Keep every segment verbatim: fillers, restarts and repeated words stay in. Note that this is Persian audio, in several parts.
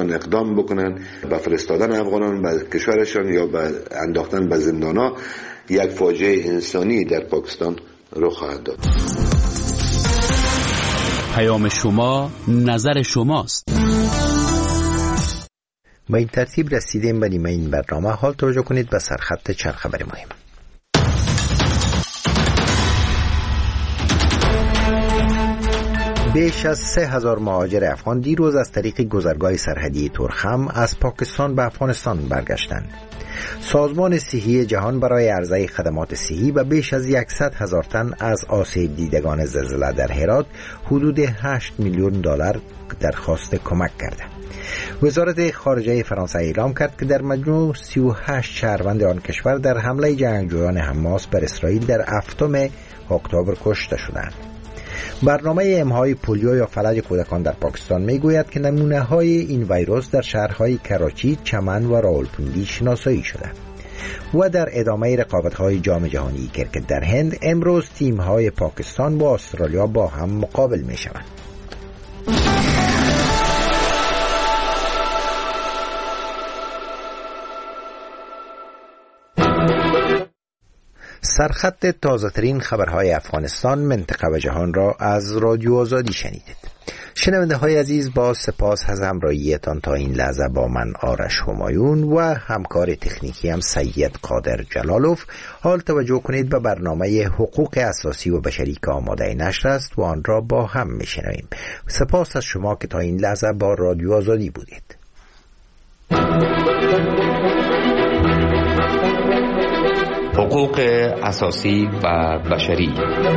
میتونن اقدام بکنن به فرستادن افغانان به کشورشان یا به انداختن به زندان‌ها، یک فاجعه انسانی در پاکستان رخ خواهد داد. پیام شما، نظر شماست. با این ترتیب رسیدیم به نیمه این برنامه. حال توجه کنید به سرخط چند خبر مهم. بیش از سه هزار مهاجر افغان دیروز از طریق گذرگاه سرحدی تورخم از پاکستان به افغانستان برگشتند. سازمان صحی جهان برای عرضه خدمات صحی و بیش از صد هزار تن از آسیب دیدگان زلزله در هرات حدود هشت میلیون دلار درخواست کمک کرده. وزارت خارجه فرانسه اعلام کرد که در مجموع سی و هشت شهروند آن کشور در حمله جنگجویان حماس بر اسرائیل در هفتم اکتبر کشته شدند. برنامه امهای پولیو یا فلج کودکان در پاکستان میگوید که نمونه های این ویروس در شهرهای کراچی، چمن و راولپنڈی شناسایی شده. و در ادامه رقابت های جام جهانی کرکت در هند، امروز تیم های پاکستان با استرالیا با هم مقابل می شوند. سرخط تازه ترین خبرهای افغانستان، منطقه و جهان را از رادیو آزادی شنیدید. شنونده های عزیز، با سپاس از همراهیتان تا این لحظه با من آرش همایون و همکار تکنیکی هم سید قادر جلالوف. حال توجه کنید به برنامه حقوق اساسی و بشری که آماده نشر است و آن را با هم میشنویم. سپاس از شما که تا این لحظه با رادیو آزادی بودید. حقوق اساسی و بشری.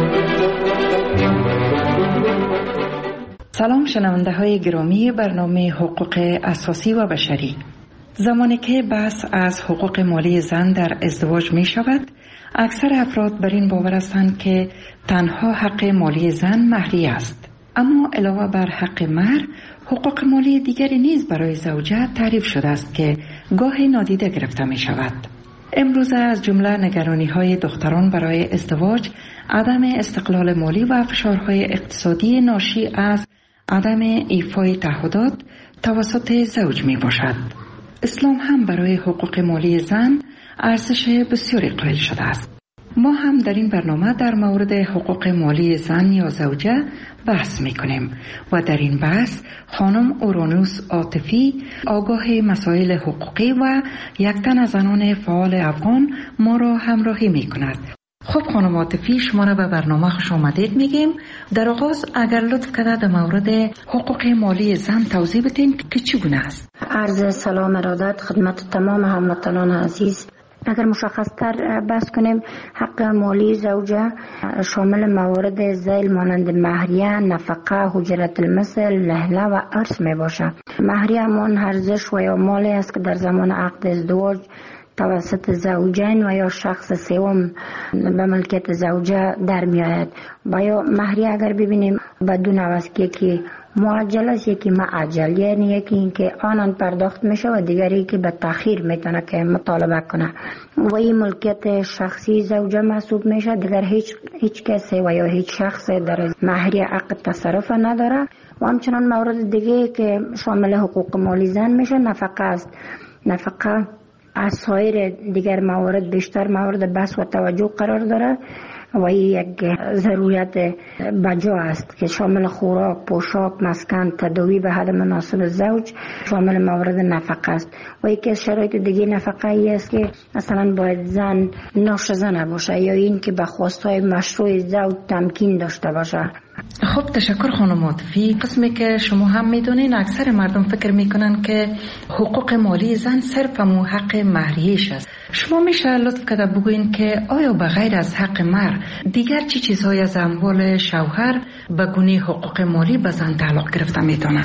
سلام شنونده های گرامی برنامه حقوق اساسی و بشری. زمانی که بحث از حقوق مالی زن در ازدواج می شود، اکثر افراد بر این باور هستند که تنها حق مالی زن مهریه است. اما علاوه بر حق مهر، حقوق مالی دیگری نیز برای زوجه تعریف شده است که گاهی نادیده گرفته می شود. امروز از جمله نگرانی های دختران برای ازدواج، عدم استقلال مالی و فشارهای اقتصادی ناشی از عدم ایفای تعهدات توسط زوج می باشد. اسلام هم برای حقوق مالی زن ارزش بسیاری قائل شده است. ما هم در این برنامه در مورد حقوق مالی زن یا زوجه بحث می کنیم و در این بحث خانم اورانوس عاطفی، آگاه مسائل حقوقی و یک تن از زنان فعال افغان ما را همراهی می کند. خب خانم عاطفی، شما را به برنامه خوش آمدید میگیم. در آغاز اگر لطف کنید در مورد حقوق مالی زن توضیح بدین که چگونه است. عرض سلام ارادت خدمت تمام هموطنان عزیز. اگر مشخص‌تر بحث کنیم، حق مالی زوجه شامل موارد ذیل مانند مهریه، نفقه، اجرت المثل، لهله و ارث می باشد. مهریه همان ارزش و یا مالی است که در زمان عقد ازدواج توسط زوجین و یا شخص سوم به ملکیت زوجه در می آید. و یا مهریه اگر ببینیم بدون عوض که معجل است، یکی معجل، یعنی یکی این که آنان پرداخت میشه و دیگری که به تأخیر میتونه که مطالبه کنه و این ملکیت شخصی زوجه محسوب میشه. دیگر هیچ هیچ کسی و یا هیچ شخص در مهریه عقد تصرف نداره. و همچنان مورد دیگه که شامل حقوق مالی زن میشه نفقه است. نفقه از سایر دیگر موارد بیشتر مورد بحث و توجه قرار داره و این یک ضرورت بجا است که شامل خوراک، پوشاک، مسکن، تداوی به حد مناسب زوج شامل مورد نفقه است. و یکی از شرایط دیگه نفقه ای است که مثلا باید زن ناشزه نباشه یا این که به خواستهای مشروع زوج تمکین داشته باشه. خب تشکر خانم عاطفی. قسمی که شما هم میدونین اکثر مردم فکر میکنن که حقوق مالی زن صرف مو حق مهریه‌اش است. شما میشه لطف کرده بگوین که آیا به غیر از حق مهر دیگر چی چیزهای از اموال شوهر به گونه حقوق مالی به زن تعلق گرفته میتونه؟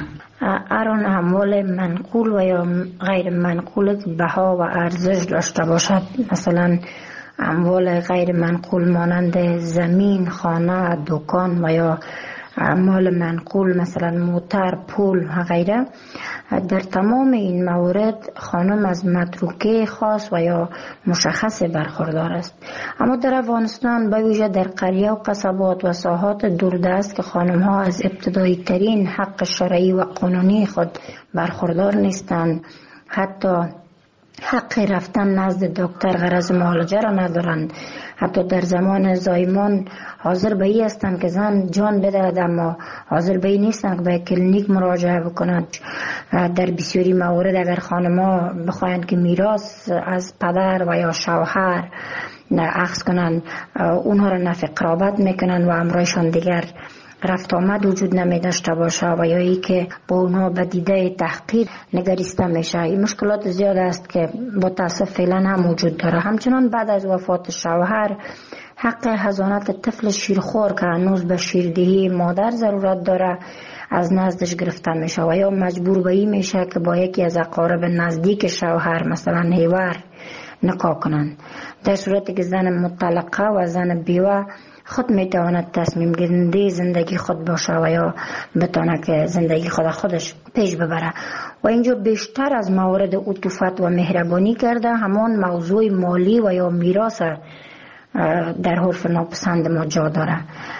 هر اموال منقول و یا غیر منقول بها و ارزش داشته باشد. مثلا اموال غیر منقول مانند زمین، خانه، دکان و یا مال منقول مثلا موتر، پول و غیره. در تمام این موارد خانم از متروکه خاص و یا مشخص برخوردار است. اما در افغانستان به ویژه در قریه و قصبات و ساحات دوردست که خانم ها از ابتدایی ترین حق شرعی و قانونی خود برخوردار نیستند، حتی حق رفتن نزد دکتر غرض معالجه را ندارند، حتی در زمان زایمان حاضر به این هستند که زن جان بدهد اما حاضر به این نیستند که به کلینیک مراجعه بکنند. در بسیاری موارد اگر خانم‌ها بخواهند که میراث از پدر و یا شوهر اخذ کنند، اونها را نفی قرابت میکنند و امرایشان دیگر رفت آمد وجود نمی داشته باشه و یا ای که با اونها به دیده تحقیر نگریسته میشه. این مشکلات زیاد است که با تاسف فعلا هم وجود داره. همچنان بعد از وفات شوهر حق حضانت طفل شیرخوار که هنوز به شیردهی مادر ضرورت داره از نزدش گرفته میشه و یا مجبور به این میشه که با یکی از اقارب نزدیک شوهر مثلا هیور نکاح کنند. در صورتی که زن مطلقه و زن بیوه خود میتواند تصمیم گیرنده زندگی خود باشه و یا بتونه که زندگی خود خودش پیش ببره. و اینجا بیشتر از موارد عطوفت و مهربانی کرده همان موضوع مالی و یا میراث در حرف ناپسند ما جا داره.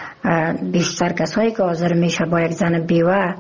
بیشتر کسایی که حاضر میشه با یک زن بیوه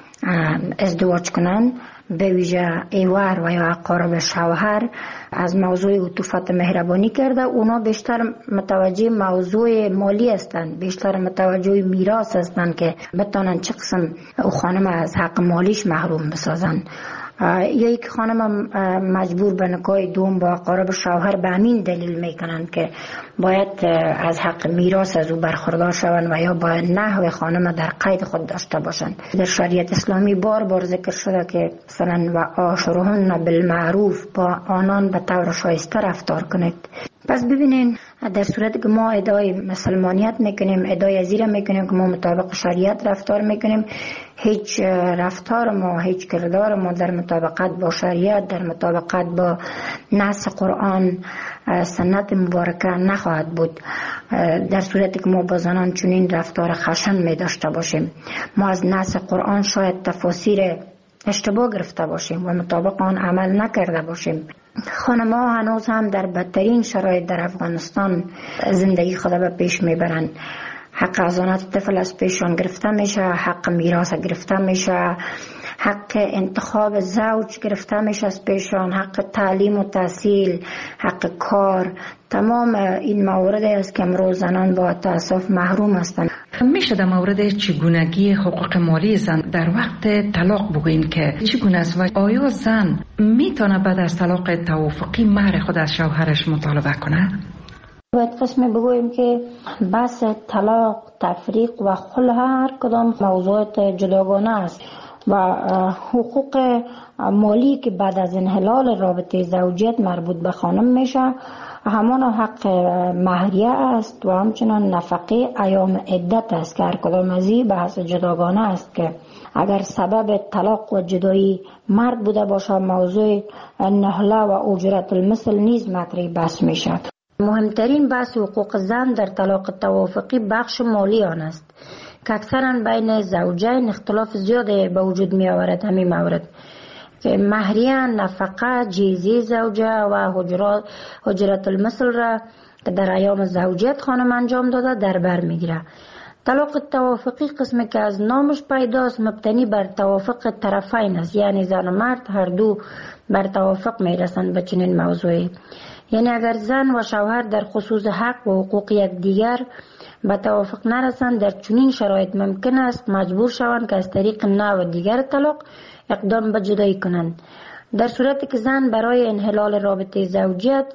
ازدواج کنن، به ویژه ایوار و یا اقارب شوهر، از موضوع عطوفت مهربانی کرده. اونا بیشتر متوجه موضوع مالی هستند، بیشتر متوجه میراث هستند که بتونن چه قسم او خانم از حق مالیش محروم بسازن. یا یک خانم مجبور به نکاح دوم با اقارب شوهر به همین دلیل میکنن که باید از حق میراث از او برخوردار شوند و یا باید نحو خانم در قید خود داشته باشند. در شریعت اسلامی بار بار ذکر شده که مثلا و عاشرهن بالمعروف، با آنان به طور شایسته رفتار کنید. پس ببینین در صورتی که ما ادعای مسلمانیت میکنیم، ادعای ازیره میکنیم که ما مطابق شریعت رفتار میکنیم، هیچ رفتار ما، هیچ کردار ما در مطابقت با شریعت، در مطابقت با نص قرآن سنت مبارکه نخواهد بود. در صورتی که ما با زنان چنین رفتار خشن می داشته باشیم، ما از نص قرآن شاید تفاسیر اشتباه گرفته باشیم و مطابق آن عمل نکرده باشیم. خانم‌ها هنوز هم در بدترین شرایط در افغانستان زندگی خود به پیش میبرند. حق حضانت طفل از پیشان گرفته میشه، حق میراث گرفته میشه، حق انتخاب زوج گرفته میشه از پیشان، حق تعلیم و تحصیل، حق کار. تمام این موارد است که امروز زنان با تأسف محروم هستند. میشه در مورد چگونگی حقوق مالی زن در وقت طلاق بگوییم که چگونه است و آیا زن میتونه بعد از طلاق توافقی مهر خود از شوهرش مطالبه کنه؟ باید قسم بگوییم که بحث طلاق، تفریق و خلع هر کدام موضوعات جداگانه است و حقوق مالی که بعد از انحلال رابطه زوجیت مربوط به خانم میشه همان حق مهریه است و همچنان نفقه ایام عدت است که هر کدام از این بحث جداگانه است که اگر سبب طلاق و جدایی مرد بوده باشه موضوع نهله و اجرت المثل نیز مطرح بحث میشه. مهمترین بحث حقوق زن در طلاق توافقی بخش مالی آن است که اکثرا بین زوجین اختلاف زیاده به وجود می آورد. همین مورد که مهریه، نفقه، جیزی زوجه و حجرات حجرت المثل را که در ایام زوجیت خانم انجام داده در بر می گیره. طلاق توافقی قسمی که از نامش پیداست مبتنی بر توافق طرفین است، یعنی زن و مرد هر دو بر توافق می رسند به چنین موضوعی. یعنی اگر زن و شوهر در خصوص حق و حقوق یکدیگر به توافق نرسند، در چنین شرایط ممکن است مجبور شوند که از طریق نوع دیگر طلاق اقدام به جدایی کنند. در صورتی که زن برای انحلال رابطه زوجیت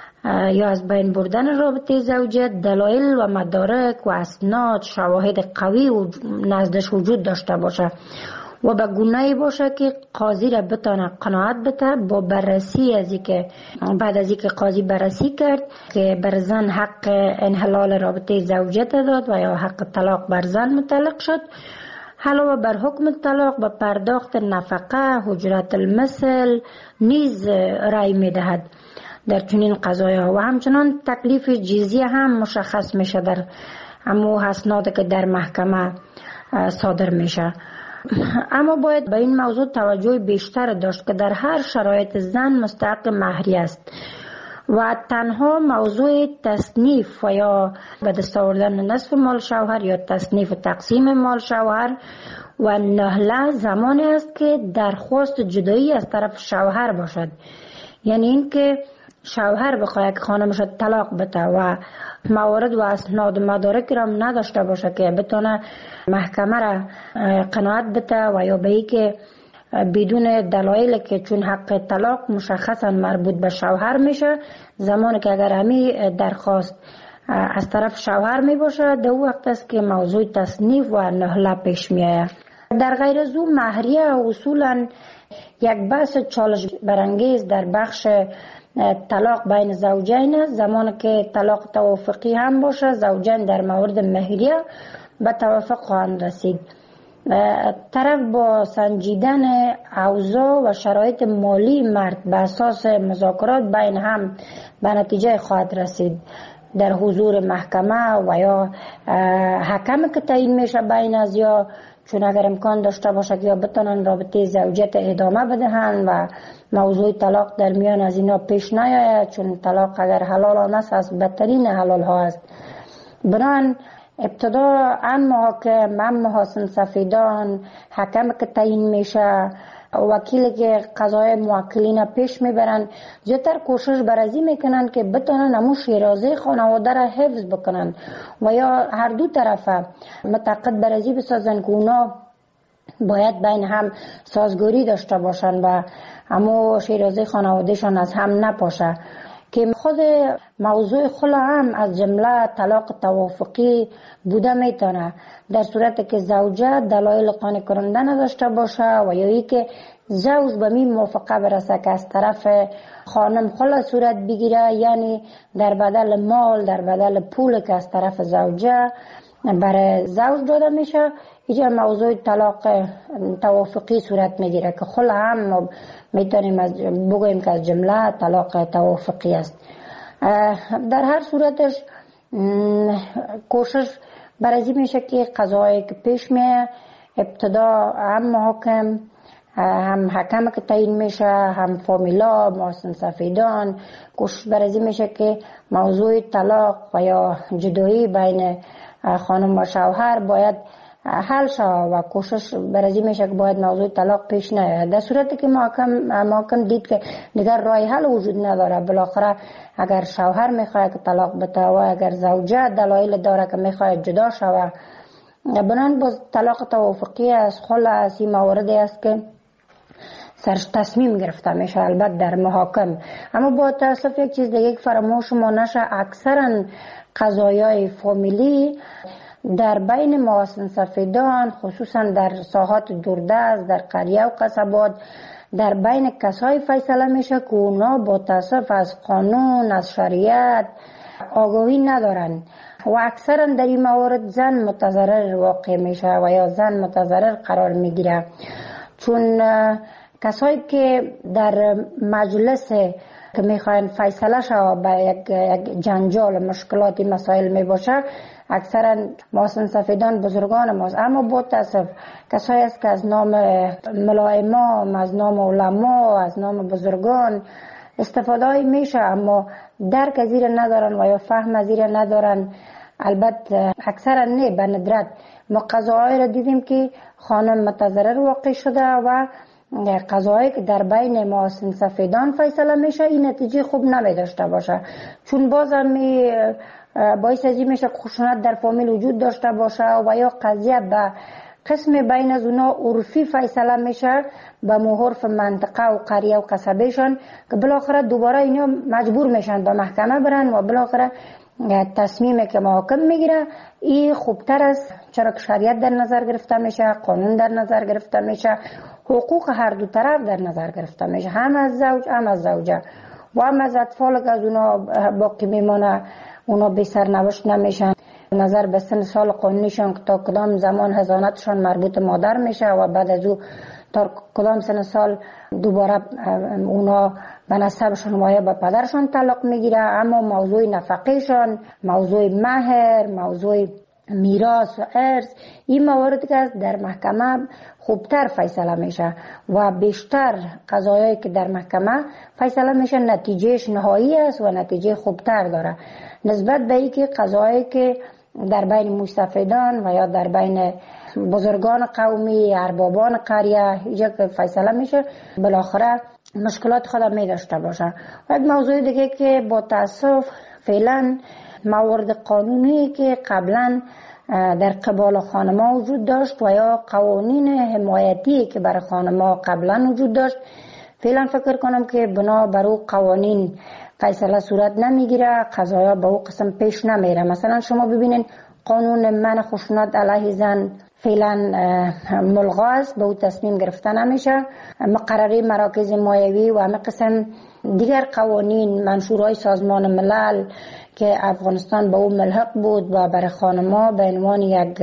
یا از بین بردن رابطه زوجیت دلایل و مدارک و اسناد شواهد قوی و نزدش وجود داشته باشه و به گونه‌ای باشه که قاضی را بتونه قناعت بده با بررسی از اینکه بعد از اینکه قاضی بررسی کرد که بر زن حق انحلال رابطه زوجیت داد و یا حق طلاق بر زن متعلق شد، علاوه بر حکم طلاق به پرداخت نفقه، حجرت المثل نیز رأی میدهد در چنین قضایا و همچنان تکلیف جزیه هم مشخص میشه در امو اسناد که در محکمه صادر میشه. اما باید به این موضوع توجه بیشتر داشت که در هر شرایط زن مستحق مهریه است و تنها موضوع تصنیف و یا به دست آوردن نصف مال شوهر یا تصنیف و تقسیم مال شوهر و نهله زمانی است که درخواست جدایی از طرف شوهر باشد. یعنی این که شوهر بخواهد که خانمش طلاق بده و موارد و اسناد و مدارک را نداشته باشه که بتونه محکمه را قناعت بده و یا به ای که بدون دلایل که چون حق طلاق مشخصا مربوط به شوهر میشه، زمانی که اگر همی درخواست از طرف شوهر می باشه در وقت است که موضوع تصنیف و نهله پیش می آید. در غیر از او مهریه اصولا یک بحث چالش برانگیز در بخش طلاق بین زوجین است. زمانی که طلاق توافقی هم باشه، زوجین در مورد مهریه به توافق خواهند رسید. طرف با سنجیدن اوضاع و شرایط مالی مرد به اساس مذاکرات بین هم به نتیجه خواهد رسید در حضور محکمه و یا حکم که تعیین میشه بین از یا چون اگر امکان داشته باشه که یا بتونن رابطه زوجیت ادامه بدهن و موضوع طلاق در میان از اینا پیش نیاید، چون طلاق اگر حلال آن است از بدترین حلال ها است. بران ابتدا ام محاکم، ام محاسن سفیدان، حکم که تعیین میشه، وکیلی که قضای موکلین پیش میبرن، زیادتر کوشش برازی میکنن که بتونن همون شیرازه خانواده را حفظ بکنن و یا هر دو طرفه متعاقد برازی بسازن که اونا باید بین هم سازگاری داشته باشن و همون شیرازه خانوادهشان از هم نپاشه. که خود موضوع خلا هم از جمله طلاق توافقی بوده میتونه در صورتی که زوجه دلایل قانع کننده نداشته باشه و یا ای که زوج به می موافقه برسه که از طرف خانم خلا صورت بگیره، یعنی در بدل مال، در بدل پول که از طرف زوجه برای زوج داده میشه، اینجا موضوع طلاق توافقی صورت میگیره که خلا هم میتونیم از بگوییم که از جمله طلاق توافقی است. در هر صورتش کوشش برازی میشه که قضایی که پیش میه ابتدا هم محاکم، هم حکم که تعیین میشه، هم فامیلا، محاسن سفیدان، کوشش برازی میشه که موضوع طلاق و یا جدایی بین خانم و شوهر باید حل شود و کوشش برازی میشه که باید موضوع طلاق پیش نیاید. در صورتی که محکم محکم دید که دیگر راه حل وجود نداره، بالاخره اگر شوهر میخواد که طلاق بده و اگر زوجه دلایل داره که میخواد جدا شود، بنان باز طلاق توافقی از خلا از این موارد است که سرش تصمیم گرفته میشه البته در محاکم. اما با تاسف یک چیز دیگه فراموش ما نشه، اکثرا قضایای فامیلی در بین محاسن سفیدان، خصوصا در ساحات دوردست، در قریه و قصبات، در بین کسای فیصله میشه که اونا با تاسف از قانون، از شریعت آگاهی ندارن و اکثرا در این موارد زن متضرر واقع میشه و یا زن متضرر قرار میگیره، چون کسایی که در مجلس که میخواین فیصله شود به یک, یک جنجال مشکلاتی مسائل میباشه، اکثرا محاسن سفیدان بزرگان ماست. اما با تاسف کسایی است که از نام ملائمام، از نام علما، از نام بزرگان استفاده میشه اما درک از این ندارن و یا فهم از این ندارن. البته اکثرا نه، به ندرت ما قضاهای را دیدیم که خانم متضرر واقع شده و قضایی که در بین محاسن سفیدان فیصله میشه این نتیجه خوب نمی داشته باشه، چون باز هم باعث ازی میشه خشونت در فامیل وجود داشته باشه و یا قضیه به قسم بین از اونا عرفی فیصله میشه به محرف منطقه و قریه و قصبهشان که بالاخره دوباره اینا مجبور میشن به محکمه برن و بالاخره تصمیمی که محاکم میگیره این خوبتر است، چرا که شریعت در نظر گرفته میشه، قانون در نظر گرفته میشه، حقوق هر دو طرف در نظر گرفته میشه، هم از زوج هم از زوجه و هم از اطفال که از اونا باقی میمانه، اونا بی سرنوشت نمیشن. نظر به سن سال قانونیشان که تا کدام زمان حضانتشان مربوط مادر میشه و بعد از او تا کدام سن سال دوباره اونا به نسبشان و یا به پدرشان تعلق میگیره. اما موضوع نفقهشان، موضوع مهر، موضوع میراث و ارث، این موارد که در محکمه خوبتر فیصله میشه و بیشتر قضایایی که در محکمه فیصله میشه نتیجهش نهایی است و نتیجه خوبتر داره نسبت به اینکه قضایایی که در بین مستفیدان و یا در بین بزرگان قومی، اربابان قریه اینجا که فیصله میشه بالاخره مشکلات خود می داشته باشه. و یک موضوع دیگه که با تاسف فعلا موارد قانونی که قبلا در قبال خانما وجود داشت و یا قوانین حمایتی که برای خانما قبلا وجود داشت، فعلا فکر کنم که بنا بر او قوانین فیصله صورت نمیگیره، قضایا به او قسم پیش نمیره. مثلا شما ببینید قانون منع خشونت علیه زن فعلا ملغا است، به او تصمیم گرفته نمیشه. مقرره مراکز مایوی و همه قسم دیگر قوانین منشورهای سازمان ملل که افغانستان به او ملحق بود و برای خانما به عنوان یک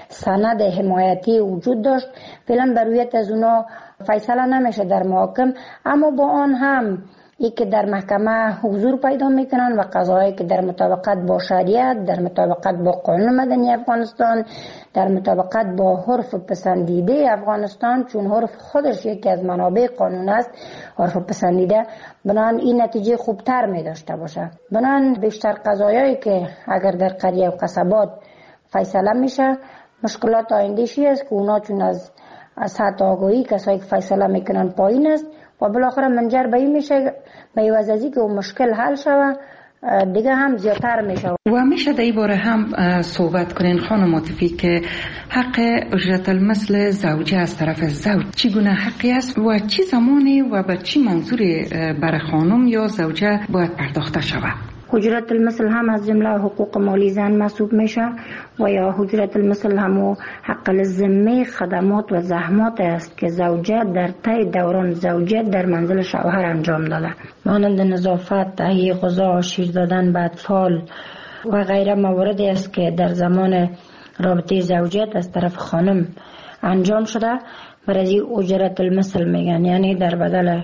سند حمایتی وجود داشت، فعلا بر رویت از اونا فیصله نمیشه در محاکم. اما با آن هم ای که در محکمه حضور پیدا میکنن و قضایی که در مطابقت با شریعت، در مطابقت با قانون مدنی افغانستان، در مطابقت با عرف پسندیده افغانستان، چون عرف خودش یکی از منابع قانون است، عرف پسندیده، بنان این نتیجه خوبتر می داشته باشه. بنان بیشتر قضایایی که اگر در قریه و قصبات فیصله میشه، مشکلات آینده‌شی است که اونا چون از سطح آگاهی کسایی که فیصله میکنن پایین است و بالاخره منجر به این میشه به عوض از اینکه اون مشکل حل شوه دیگه هم زیادتر میشه. و میشه در این باره هم صحبت کنین خانم عاطفی که حق اجرت المثل زوجه از طرف زوج چگونه حقی است و چی زمانی و به چی منظوری برای خانم یا زوجه باید پرداخته شود؟ اجرت المثل هم از جمله حقوق مالی زن محسوب میشه و یا اجرت المثل هم حق الذمه خدمات و زحمات است که زوجه در طی دوران زوجیت در منزل شوهر انجام داده، مانند نظافت، تهیه غذا، شیر دادن به اطفال و غیره مواردی است که در زمان رابطه زوجیت از طرف خانم انجام شده. برای اجرت المثل میگن، یعنی در بدل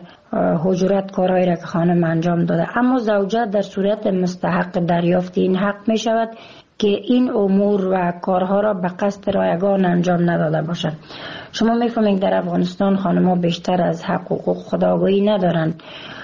اجرت کارهایی را که خانم انجام داده. اما زوجه در صورت مستحق دریافت این حق می شود که این امور و کارها را به قصد رایگان انجام نداده باشد. شما میفهمید در افغانستان خانم‌ها بیشتر از حق و حقوق خودآگاهی ندارند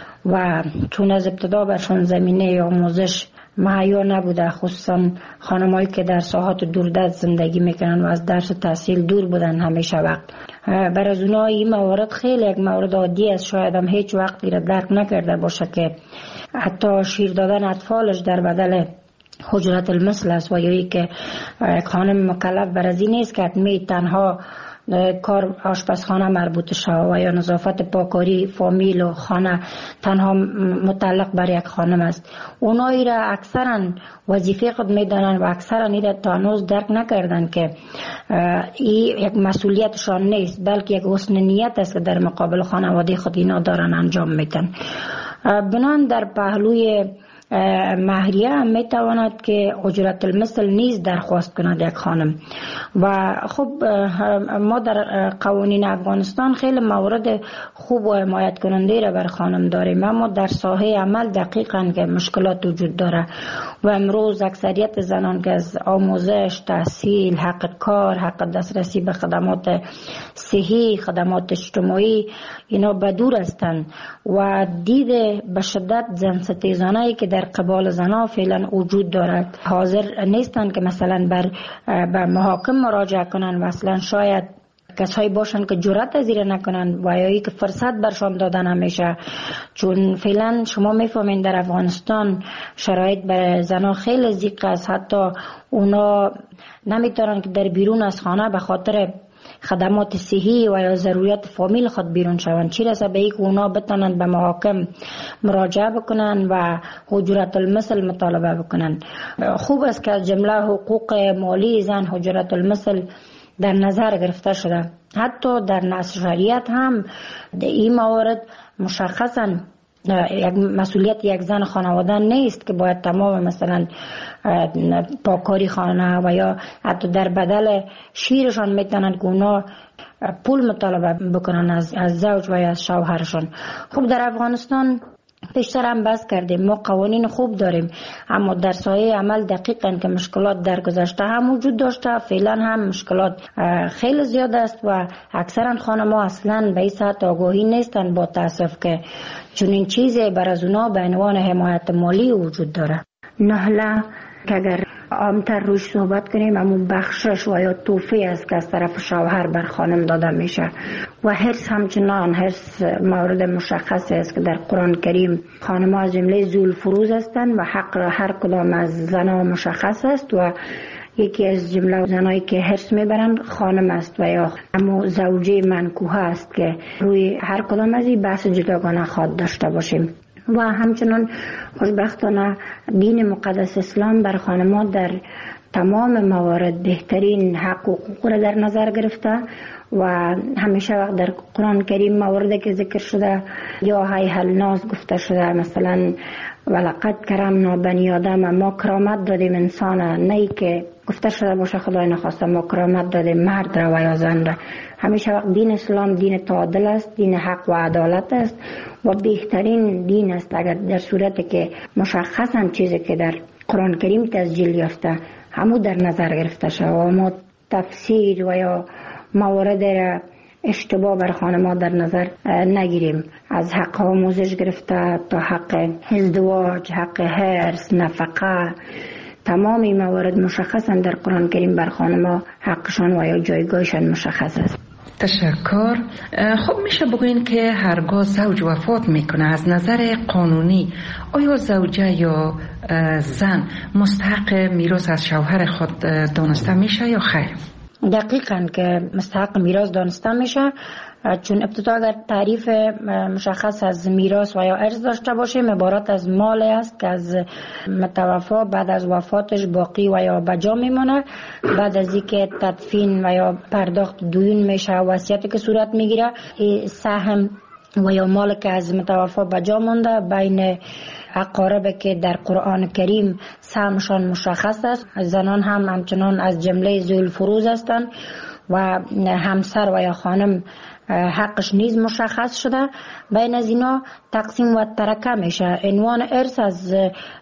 و چون از ابتدا برشان زمینه آموزش مهیا نبوده، خصوصا خانمایی که در ساحات دوردست زندگی میکنن و از درس و تحصیل دور بودن همیشه وقت. برای از اونها این موارد خیلی یک مورد عادی است، شاید هم هیچ وقتی را درک نکرده باشه که حتی شیر دادن اطفالش در بدل اجرت المثل است و یا که خانم مکلف بر از این نیست که حتمی تنها کار آشپزخانه مربوط شود و یا نظافت پاکاری فامیل و خانه تنها متعلق بر یک خانم است. اونایی را اکثرا وظیفه خود میدانند و اکثرا این را تا هنوز درک نکردند که این یک مسئولیتشان نیست، بلکه یک حسن نیت است که در مقابل خانواده خود اینا دارن انجام میدن. بنان در پهلوی مهریه هم می تواند که اجرت المثل نیز درخواست کند یک خانم. و خب ما در قوانین افغانستان خیلی موارد خوب و حمایت کننده را بر خانم داریم، اما در ساحه عمل دقیقاً که مشکلات وجود داره و امروز اکثریت زنان که از آموزش، تحصیل، حق کار، حق دسترسی به خدمات صحی، خدمات اجتماعی اینا بدور هستند و دید به شدت زن ستیزانه‌ای که در قبال زنها فعلا وجود دارد حاضر نیستند که مثلا بر به محاکم مراجعه کنند و اصلا شاید کسایی باشند که جرأت از این نکنند و یا ای که فرصت برشان دادن همیشه. چون فعلا شما میفهمین در افغانستان شرایط برای زنها خیلی ضیق است، حتی اونا نمیتونن که در بیرون از خانه به خاطر خدمات صحی و یا ضروریات فامیل خود بیرون شوند، چی رسه به اینکه اونا بتونن به محاکم مراجعه بکنن و اجرت المثل مطالبه بکنن. خوب است که از جمله حقوق مالی زن اجرت المثل در نظر گرفته شده. حتی در نص شریعت هم در این موارد مشخصا یک مسئولیت یک زن خانواده نیست که باید تمام مثلا پاکاری خانه و یا حتی در بدل شیرشان میتونن که اونا پول مطالبه بکنن از, از زوج و یا از شوهرشان. خب در افغانستان پیشتر هم بحث کردیم ما قوانین خوب داریم، اما در سایه عمل دقیقاً که مشکلات در گذشته هم وجود داشته، فعلا هم مشکلات خیلی زیاد است و اکثرا خانم‌ها اصلاً به این سطح آگاهی نیستند با تاسف که چنین چیزی بر از اونا به عنوان حمایت مالی وجود داره. نهله که اگر عامتر روش صحبت کنیم همون بخشش و یا توفی است که از طرف شوهر بر خانم داده میشه و حرص همچنان حرص مورد مشخصی است که در قرآن کریم خانم ها از جمله ذوالفروز هستند و حق هر کدام از زنها مشخص است و یکی از جمله زنایی که حرص میبرند خانم است و یا همون زوجه منکوحه است که روی هر کدام از این بحث جداگانه خواد داشته باشیم. و همچنان خوشبختانه دین مقدس اسلام بر خانم‌ها در تمام موارد بهترین حق و حقوق را در نظر گرفته و همیشه وقت در قرآن کریم مواردی که ذکر شده یا هی الناس گفته شده، مثلا ولقد کرمنا بنی آدم، ما کرامت دادیم انسان، نه که گفته شده باشه خدای نخواسته ما کرامت دادیم مرد را و یا زن را. همیشه وقت دین اسلام دین تعادل است، دین حق و عدالت است و بهترین دین است اگر در صورتی که مشخصا چیزی که در قرآن کریم تسجیل یافته همو در نظر گرفته شد و ما تفسیر و یا موارد را اشتباه بر خانم‌ها در نظر نگیریم، از حق آموزش گرفته تا حق ازدواج، حق حرص، نفقه، تمامی موارد مشخصا در قرآن کریم بر خانم‌ها حقشان و یا جایگاهشان مشخص است. تشکر. خب میشه بگوین که هرگاه زوج وفات میکنه از نظر قانونی آیا زوجه یا زن مستحق میراث از شوهر خود دانسته میشه یا خیر؟ دقیقاً که مستحق میراث دانسته میشه، چون ابتدا اگر تعریف مشخص از میراث و یا ارث داشته باشیم عبارت از مال است که از متوفا بعد از وفاتش باقی و یا بجا میمونه، بعد از اینکه تدفین و یا پرداخت دیون میشه وصیتی که صورت میگیره سهم و یا مال که از متوفا بجا مونده بین اقارب که در قرآن کریم سهمشان مشخص است. زنان هم همچنان از جمله ذوالفروز هستند و همسر و یا خانم حقش نیز مشخص شده. بین از اینا تقسیم و ترکه میشه. عنوان ارث از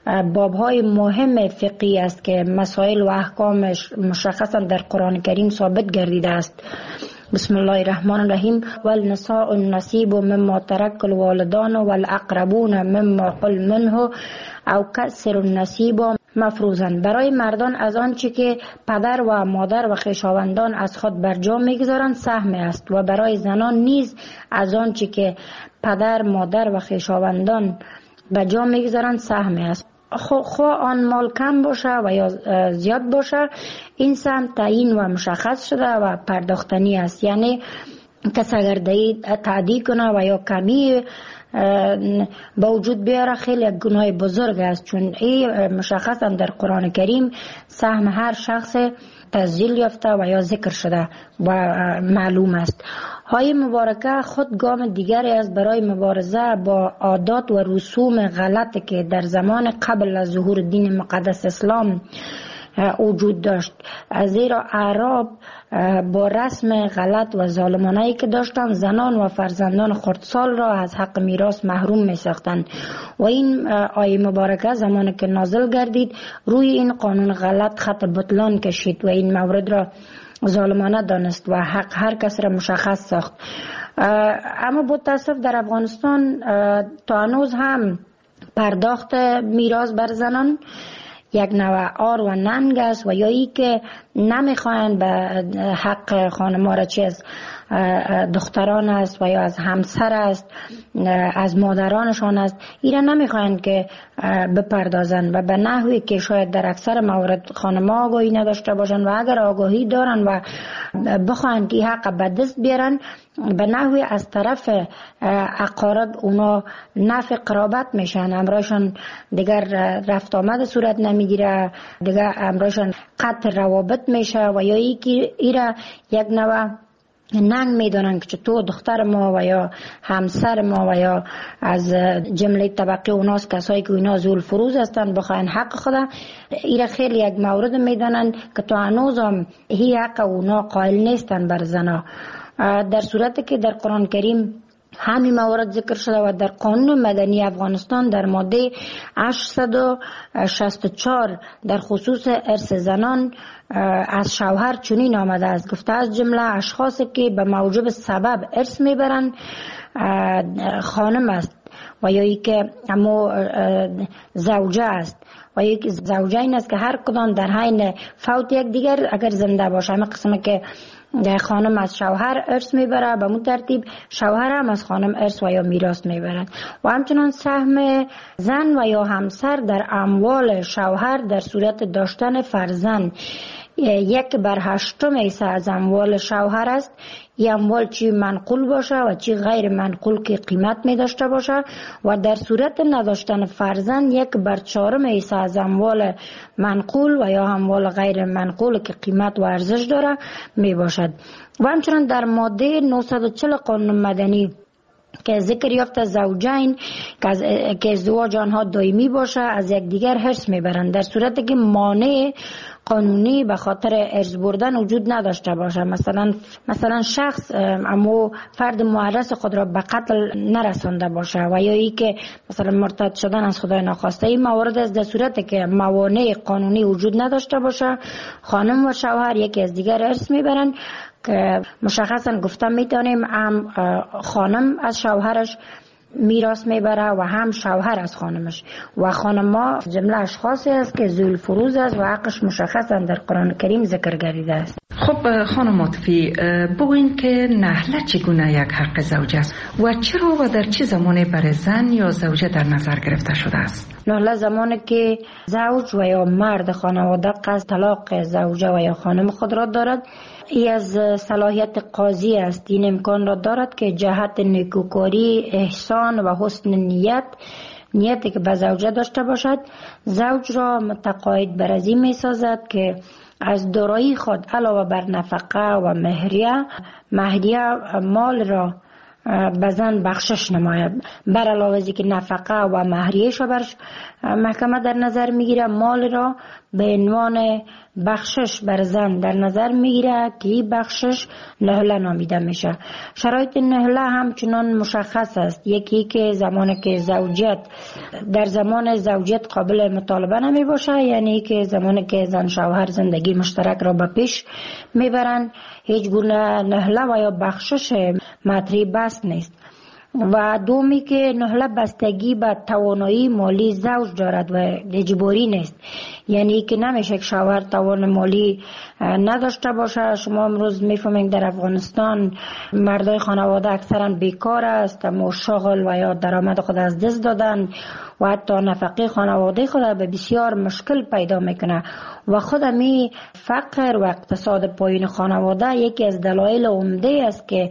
بابهای مهم فقهی است که مسائل و احکامش مشخصا در قرآن کریم ثابت گردیده است. بسم الله الرحمن الرحیم والنساء النصیب مما ترک الوالدان والاقربون مما قل منه او کسر النصیب مفروضاً. برای مردان از آنچه که پدر و مادر و خویشاوندان از خود بر جا میگذارند سهم است و برای زنان نیز از آنچه که پدر مادر و خویشاوندان بر جا میگذارند سهم است. خواه آن مال کم باشه و یا زیاد باشه این سهم تعیین و مشخص شده و پرداختنی است. یعنی کس اگر تعدی کنه و یا کمی با وجود بیاره خیلی گناه بزرگ است، چون این مشخصا در قرآن کریم سهم هر شخص تسجیل یافته و یا ذکر شده و معلوم است. های مبارکه خود گام دیگری است برای مبارزه با عادات و رسوم غلطی که در زمان قبل از ظهور دین مقدس اسلام وجود داشت، زیرا اعراب با رسم غلط و ظالمانه‌ای که داشتند زنان و فرزندان خردسال را از حق میراث محروم می ساختند و این آیه مبارکه زمانی که نازل گردید روی این قانون غلط خط بطلان کشید و این مورد را ظالمانه دانست و حق هر کس را مشخص ساخت. اما با تاسف در افغانستان تا هنوز هم پرداخت میراث بر زنان یک نوع آر و ننگ است و یا ای که نمیخواین به حق خانم‌ها را چه از دختران است و یا از همسر است از مادرانشان است ایره نمیخواین که بپردازن و به نحوی که شاید در اکثر موارد خانم‌ها آگاهی نداشته باشن و اگر آگاهی دارن و بخواین که حق به دست بیارن به نحوی از طرف اقارب اونا نفع قرابت میشن، امرایشان دیگر رفت آمد صورت نمیگیره، دیگر امرایشان قطع روابط میشه و یا ای که ایره یک نوع ننگ میدانن که تو دختر ما و یا همسر ما و یا از جمله طبقه اوناست کسایی که اینا ذوالفروز هستن بخواین حق خدا ایره خیلی یک مورد میدانن که تو هنوز هم هی حق اونا قائل نیستن بر زنا، در صورتی که در قرآن کریم همین موارد ذکر شده و در قانون مدنی افغانستان در ماده هشتصد و شصت و چهار در خصوص ارث زنان از شوهر چنین آمده است، گفته از جمله اشخاصی که به موجب سبب ارث میبرند خانم است و یا ای که اما زوجه است و یک زوجه این است که هر کدام در حین فوت یک دیگر اگر زنده باشه. همه قسمه که خانم از شوهر ارث میبره به مون ترتیب شوهر هم از خانم ارث و یا میراث میبرند و همچنان سهم زن و یا همسر در اموال شوهر در صورت داشتن فرزند یک بر هشتم حصه از اموال شوهر است. این اموال چی منقول باشه و چی غیر منقول که قیمت می داشته باشه و در صورت نداشتن فرزند یک بر چهارم حصه از اموال منقول و یا اموال غیر منقول که قیمت و ارزش داره می باشد. و همچنان در ماده نهصد و چهل قانون مدنی که ذکر یافته زوجین که ازدواج آنها دائمی باشه از یکدیگر حرص میبرند در صورتی که مانع قانونی به خاطر ارث بردن وجود نداشته باشه. مثلا مثلا شخص اما فرد معرض خود را به قتل نرسانده باشه و یا ای که مثلا مرتد شدن از خدای ناخواسته. این موارد از در صورتی که موانع قانونی وجود نداشته باشه خانم و شوهر یکی از دیگر ارث میبرند که مشخصا گفتم میتونیم هم خانم از شوهرش میراث میبره و هم شوهر از خانمش و خانما جمله اشخاصی است که ذوی الفروض است و حقش مشخصا در قرآن کریم ذکر گردیده است. خب خانم عاطفی بگوین که نهله چگونه یک حق زوج است و چرا و در چه زمانی برای زن یا زوجه در نظر گرفته شده است؟ نهله زمانی که زوج و یا مرد خانواده قصد طلاق زوجه و یا خانم خود را دارد ای از صلاحیت قاضی است. این امکان را دارد که جهت نیکوکاری احسان و حسن نیت نیتی که به زوجه داشته باشد زوج را متقاعد بر از این می سازد که از دارایی خود علاوه بر نفقه و مهریه مهریه مال را به زن بخشش نماید. بر علاوه از که نفقه و مهریه‌اش را بر محکمه در نظر میگیره مال را به عنوان بخشش بر زن در نظر میگیره که این بخشش نهله نامیده میشه. شرایط نهله همچنان مشخص است. یکی که زمانی که زوجیت در زمان زوجیت قابل مطالبه نمی باشه یعنی که زمانی که زن شوهر زندگی مشترک را به پیش میبرند هیچ گونه نهله و یا بخشش مطرح بس نیست. و دومی که نهله بستگی به توانایی مالی زوج دارد و اجباری نیست یعنی که نمیشه که شوهر توان مالی نداشته باشه. شما امروز میفهمید در افغانستان مردای خانواده اکثرا بیکار است اما شغل و یا درآمد خود از دست دادن و حتی نفقه خانواده خود به بسیار مشکل پیدا میکنه و خود می فقر و اقتصاد پایین خانواده یکی از دلایل عمده است که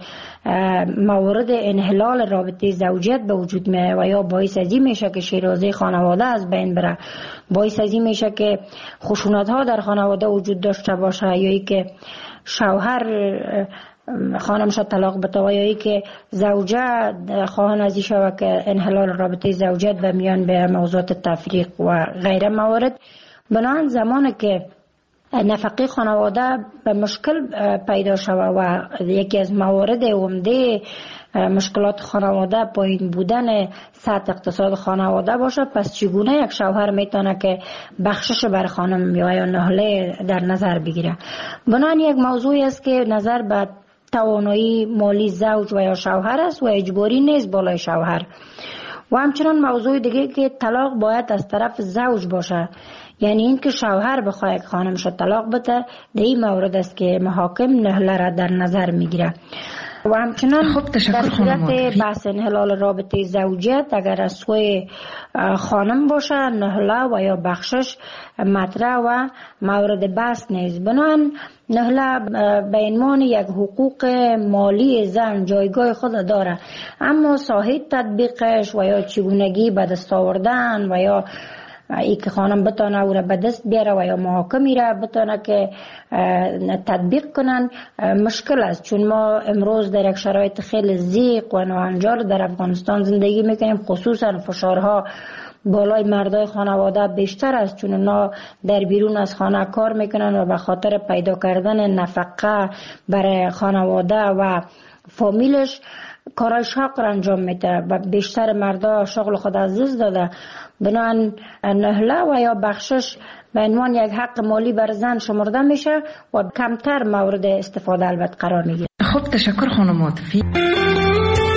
موارد انحلال رابطه زوجیت به وجود میاد و یا باعث ازی میشه که شیرازی خانواده از بین بره، باعث ازی میشه که خشونت ها در خانواده وجود داشته باشه یا ای که شوهر خانمش طلاق بده و یا ای که زوجه خواهان ازی شود که انحلال رابطه زوجیت به میان به موضوعات تفریق و غیره موارد. بنابراین زمانی که نفقه خانواده به مشکل پیدا شود و یکی از موارد عمده مشکلات خانواده پایین بودن سطح اقتصاد خانواده باشه پس چگونه یک شوهر میتونه که بخشش بر خانم یا نهله در نظر بگیره؟ بنابراین یک موضوعی است که نظر به توانایی مالی زوج و یا شوهر است و اجباری نیست بالای شوهر. و همچنان موضوع دیگه که طلاق باید از طرف زوج باشه یعنی این که شوهر بخواه یک خانمش طلاق بده در این مورد است که محاکم نهله را در نظر میگیره. و همچنان خب در صورت بحث انحلال رابطه زوجیت اگر از سوی خانم باشه نهله و یا بخشش مطرح و مورد بحث نیست. بنابراین نهله به عنوان یک حقوق مالی زن جایگاه خود داره اما ساحه تطبیقش و یا چگونگی به دست آوردن و یا ای که خانم بتانه او را به دست بیاره و یا محاکمی را بتانه که تطبیق کنن مشکل است چون ما امروز در یک شرایط خیلی ضیق و ناهنجار در افغانستان زندگی میکنیم. خصوصا فشارها بالای مردای خانواده بیشتر است چون اونا در بیرون از خانه کار میکنن و به خاطر پیدا کردن نفقه برای خانواده و فامیلش کارای شاق را انجام میده و بیشتر مردا شغل خود از دست داده، بنابراین نهله و یا بخشش به عنوان یک حق مالی بر زن شمرده میشه و کمتر مورد استفاده البته قرار میگیره. خب تشکر خانم عاطفی.